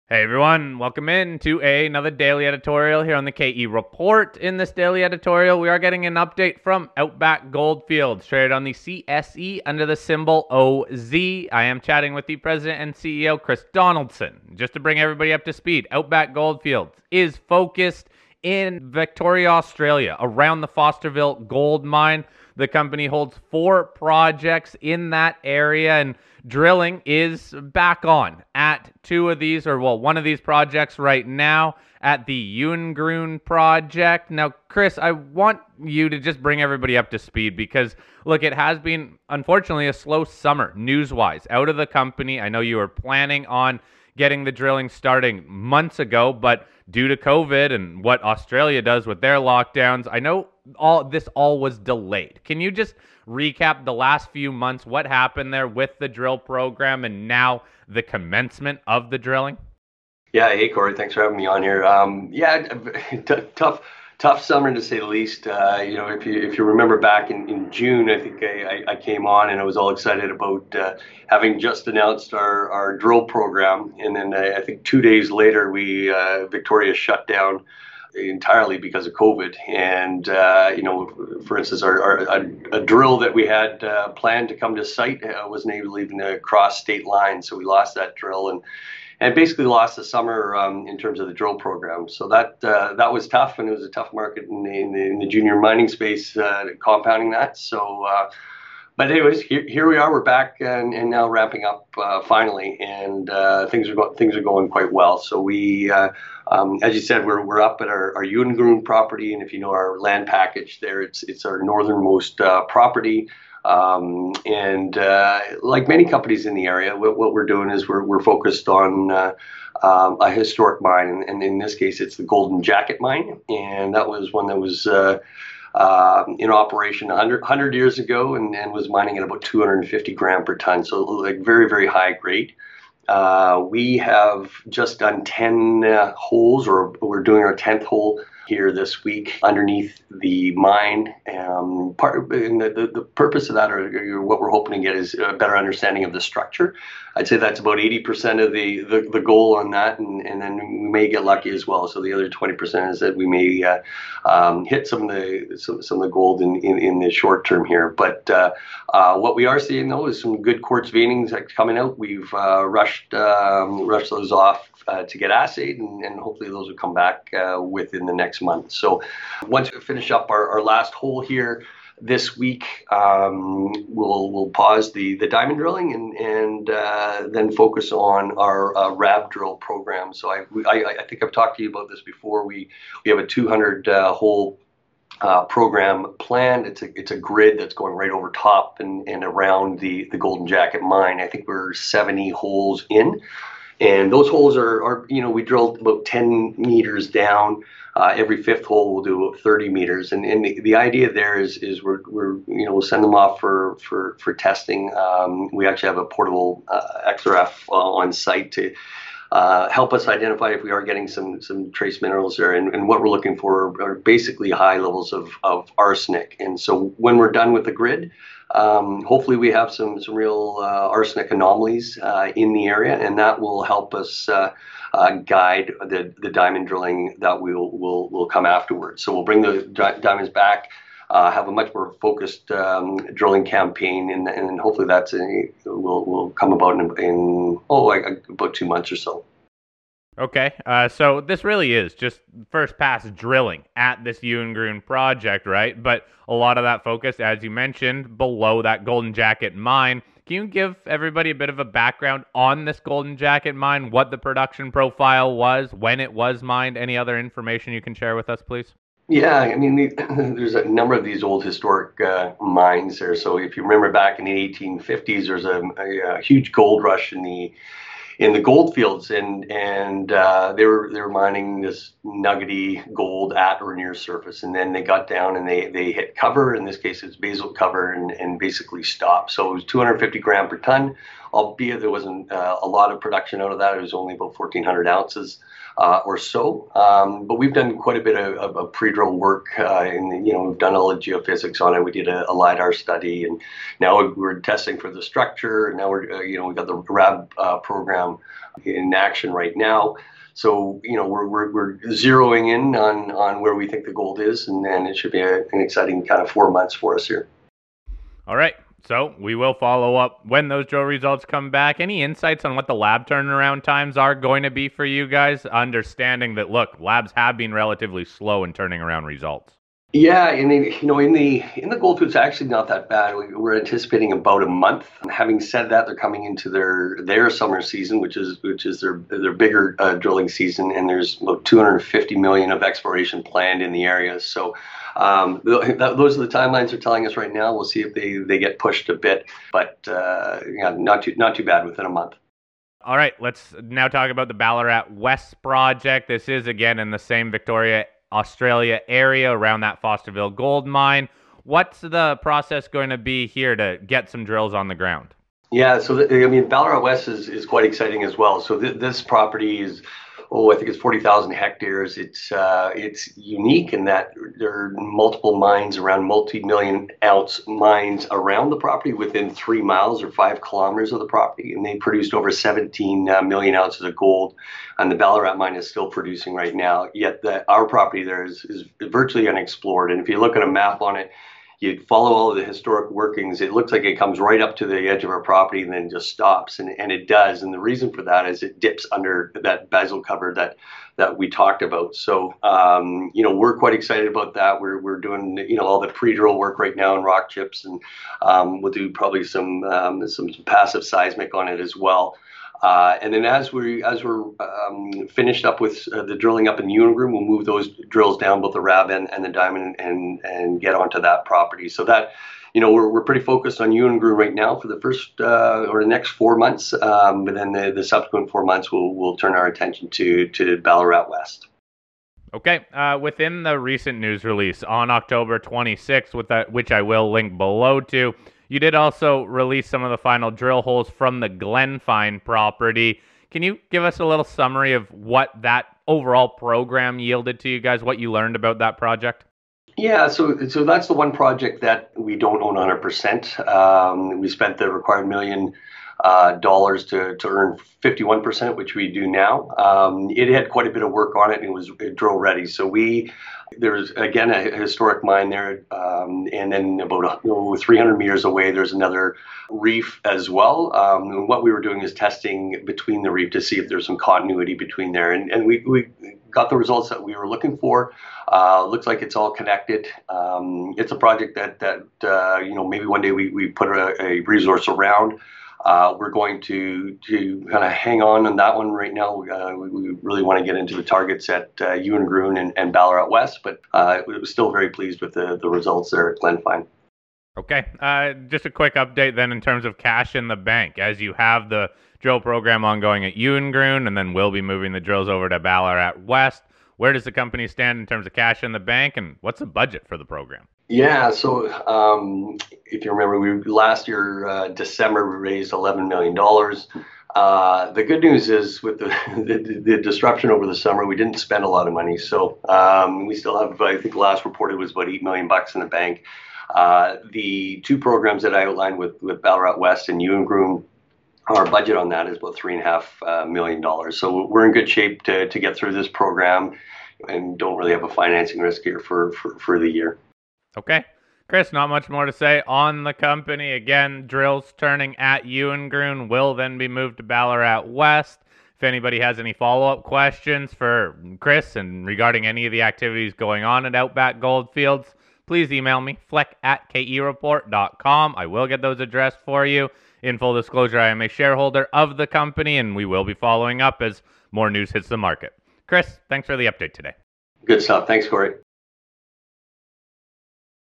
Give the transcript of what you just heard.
Hey everyone, welcome in to another daily editorial here on the KE Report. In this daily editorial, we are getting an update from Outback Goldfields, traded on the CSE under the symbol OZ. I am chatting with the president and CEO, Chris Donaldson. Just to bring everybody up to speed, Outback Goldfields is focused in Victoria, Australia, around the Fosterville gold mine. The company holds 4 projects in that area, and drilling is back on at 2 of these, or well, 1 of these projects right now at the Ewangroon project. Now, Chris, I want you to just bring everybody up to speed because, look, it has been, unfortunately, a slow summer news-wise out of the company. I know you were planning on getting the drilling starting months ago, but due to COVID and what Australia does with their lockdowns, I know all was delayed. Can you just recap the last few months, what happened there with the drill program and now the commencement of the drilling? Yeah, hey Corey, thanks for having me on here. Tough summer to say the least. If you remember back in June, I think I came on and I was all excited about having just announced our drill program, and then I think 2 days later Victoria shut down entirely because of COVID. And for instance, a drill that we had planned to come to site wasn't able to even cross state lines, so we lost that drill and basically lost the summer in terms of the drill program. So that was tough, and it was a tough market in the junior mining space, compounding that. So, but anyways, here we are. We're back and now ramping up finally, and things are going quite well. So we, as you said, we're up at our Ewangroon property, and if you know our land package there, it's our northernmost property. Like many companies in the area, what we're doing is we're focused on a historic mine, and in this case, it's the Golden Jacket mine, and that was one that was in operation 100 years ago, and was mining at about 250 gram per ton, so like very, very high grade. We have just done 10 holes, or we're doing our 10th hole here this week underneath the mine. The purpose of that, or what we're hoping to get, is a better understanding of the structure. I'd say that's about 80% of the goal on that, and then we may get lucky as well. So the other 20% is that we may hit some of the gold in the short term here. But what we are seeing though is some good quartz veinings coming out. We've rushed those off to get assayed, and hopefully those will come back within the next month. So once we finish up our last hole here this week, we'll pause the diamond drilling and then focus on our RAB drill program. So I think I've talked to you about this before. We have a 200 hole program planned. It's a grid that's going right over top and around the Golden Jacket mine. I think we're 70 holes in. And those holes are we drilled about 10 meters down. Every 5th hole we'll do about 30 meters. And the idea there is we'll send them off for testing. We actually have a portable XRF on site to help us identify if we are getting some trace minerals there. And what we're looking for are basically high levels of arsenic. And so when we're done with the grid, hopefully we have some real arsenic anomalies in the area, and that will help us guide the diamond drilling that will come afterwards. So we'll bring the diamonds back, have a much more focused drilling campaign, and hopefully will come about in about 2 months or so. Okay, so this really is just first pass drilling at this Ewangroon project, right? But a lot of that focus, as you mentioned, below that Golden Jacket mine. Can you give everybody a bit of a background on this Golden Jacket mine, what the production profile was, when it was mined, any other information you can share with us, please? Yeah, I mean, there's a number of these old historic mines there. So if you remember back in the 1850s, there's a huge gold rush in the gold fields, and they were mining this nuggety gold at or near surface, and then they got down and they hit cover. In this case, it's basalt cover, and basically stopped. So it was 250 gram per ton albeit there wasn't a lot of production out of that. It was only about 1,400 ounces or so. But we've done quite a bit of pre-drill work. We've done all the geophysics on it. We did a LiDAR study, and now we're testing for the structure. And now we've got the RAB program in action right now. So, we're zeroing in on where we think the gold is, and it should be an exciting kind of 4 months for us here. All right. So we will follow up when those drill results come back. Any insights on what the lab turnaround times are going to be for you guys? Understanding that, look, labs have been relatively slow in turning around results. Yeah, and in the Goldfields, it's actually not that bad. We're anticipating about a month. And having said that, they're coming into their summer season, which is their bigger drilling season, and there's about 250 million of exploration planned in the area. So those are the timelines they're telling us right now. We'll see if they get pushed a bit, but not too bad within a month. All right, let's now talk about the Ballarat West project. This is again in the same Victoria, Australia area around that Fosterville gold mine. What's the process going to be here to get some drills on the ground? Yeah, so Ballarat West is quite exciting as well. So this property is, I think it's 40,000 hectares. It's unique in that there are multiple mines, around multi-million ounce mines around the property within 3 miles or 5 kilometers of the property, and they produced over 17 million ounces of gold. And the Ballarat mine is still producing right now. Yet our property there is virtually unexplored. And if you look at a map on it, you follow all of the historic workings, it looks like it comes right up to the edge of our property and then just stops. And it does. And the reason for that is it dips under that basal cover that we talked about. So, we're quite excited about that. We're doing, all the pre-drill work right now in rock chips, and we'll do probably some passive seismic on it as well. And then as we're finished up with the drilling up in Ewengroon, we'll move those drills down both the RAB and the diamond and get onto that property. So that, we're pretty focused on Ewengroon right now for the first or the next 4 months. But then the subsequent 4 months, we'll turn our attention to Ballarat West. Okay. Within the recent news release on October 26th, which I will link below to, you did also release some of the final drill holes from the Glenfine property. Can you give us a little summary of what that overall program yielded to you guys, what you learned about that project? Yeah, so that's the one project that we don't own 100%. We spent the required $1 million to earn 51%, which we do now. It had quite a bit of work on it, and it was drill ready. So there's again a historic mine there, and then about 300 meters away there's another reef as well. And what we were doing is testing between the reef to see if there's some continuity between there, and we got the results that we were looking for. Looks like it's all connected. It's a project that maybe one day we put a resource around. We're going to kind of hang on that one right now. We really want to get into the targets at Ewengroon and Ballarat West, but we were still very pleased with the results there at Glenfine. Okay. Just a quick update then in terms of cash in the bank. As you have the drill program ongoing at Ewengroon, and then we'll be moving the drills over to Ballarat West, where does the company stand in terms of cash in the bank, and what's the budget for the program? Yeah, so if you remember, last year, December, we raised $11 million. The good news is with the disruption over the summer, we didn't spend a lot of money. So we still have, I think the last reported was about $8 million in the bank. The two programs that I outlined with Ballarat West and Ewengroon, our budget on that is about $3.5 million. So we're in good shape to get through this program and don't really have a financing risk here for the year. Okay. Chris, not much more to say on the company. Again, drills turning at Ewengroon will then be moved to Ballarat West. If anybody has any follow-up questions for Chris and regarding any of the activities going on at Outback Goldfields, please email me, fleck@kereport.com. I will get those addressed for you. In full disclosure, I am a shareholder of the company, and we will be following up as more news hits the market. Chris, thanks for the update today. Good stuff. Thanks, Corey.